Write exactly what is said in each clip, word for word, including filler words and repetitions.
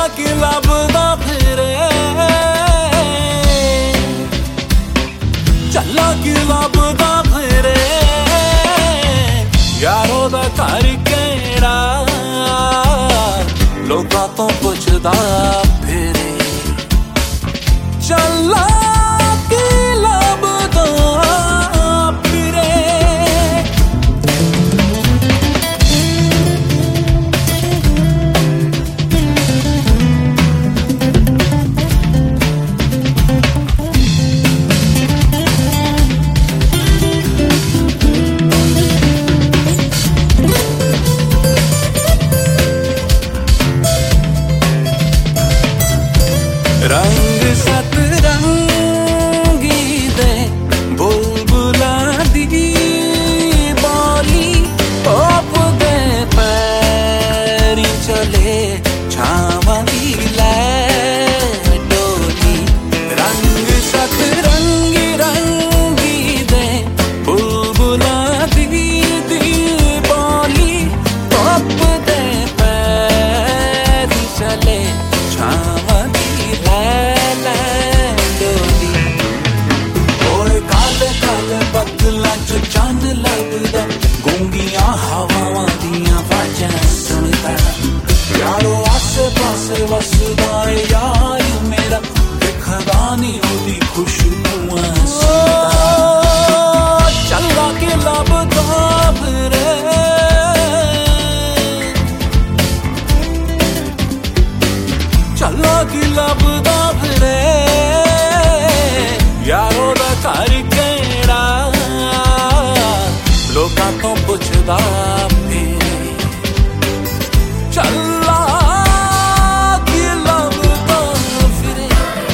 ਚੱਲਾ ਕੀ ਲੱਭਦਾ ਫਿਰੇ ਚੱਲਾ ਕੀ ਲੱਭਦਾ ਫਿਰੇ ਯਾਰੋ ਦਾ ਘਰ ਕਿਹੜਾ ਲੋਕਾਂ ਤੋਂ ਪੁੱਛਦਾ ਫਿਰੇ ਚੱਲਾ रंग सतरंगी दे बुलबुला दी बोली ओप दे पैरी चले छावा दी लै डोली रंग सतरंगी रंगी दे बुलबुला दी दी बोली ओप दे पैरी चले छावा चंद लगदा गूंगियां हवावां दियां वाजां सुनदा यारो आसे पासे वसदा यार मेरा दिखदा नी ओदी खुशबूआं सुनदा चला के लभदा फिरे चला के लभदा फिरे यारो दा घर किहड़ा लोकां तो पुछदा फिरे चला की लभदा फिरे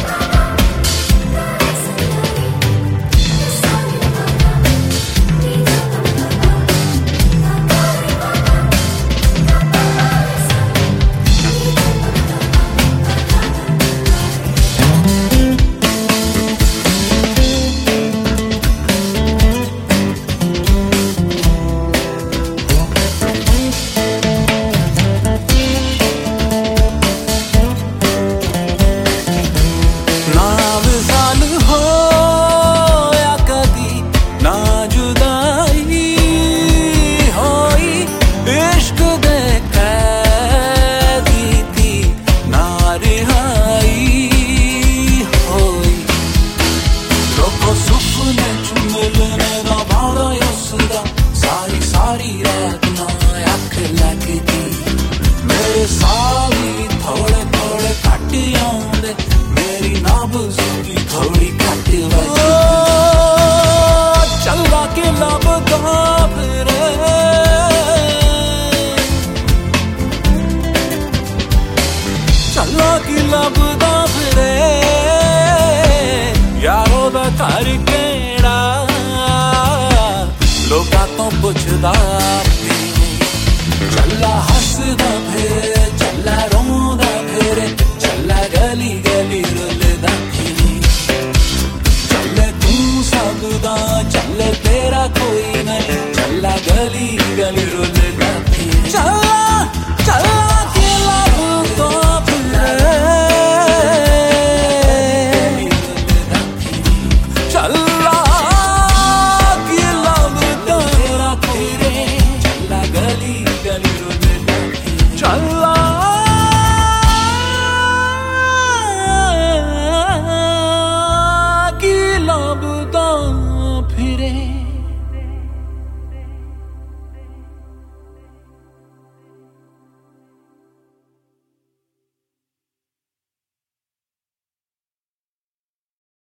सारी सारी रात ना अख लगदी मेरे सावी थोड़े थोड़े घट आउंदे मेरी नाब्ज़ की थोड़ी घट वजदी चला के लभदा फिरे चला के लभदा फिरे यारो दा घर किहड़ा लोकां तो पुछदा फिरे चला हसदा फिरे